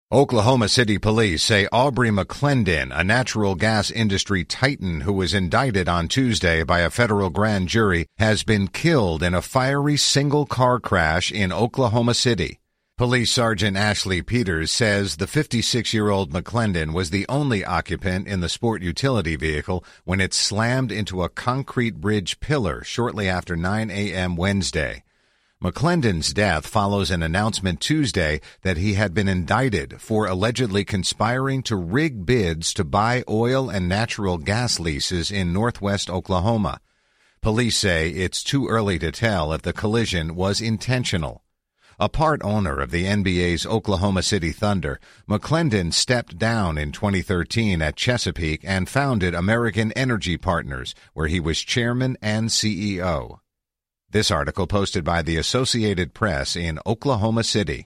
Oklahoma City police say Aubrey McClendon, a natural gas industry titan who was indicted on Tuesday by a federal grand jury, has been killed in a fiery single-car crash in Oklahoma City. Police Sergeant Ashley Peters says the 56-year-old McClendon was the only occupant in the sport utility vehicle when it slammed into a concrete bridge pillar shortly after 9 a.m. Wednesday. McClendon's death follows an announcement Tuesday that he had been indicted for allegedly conspiring to rig bids to buy oil and natural gas leases in northwest Oklahoma. Police say it's too early to tell if the collision was intentional. A part owner of the NBA's Oklahoma City Thunder, McClendon stepped down in 2013 at Chesapeake and founded American Energy Partners, where he was chairman and CEO. This article posted by the Associated Press in Oklahoma City.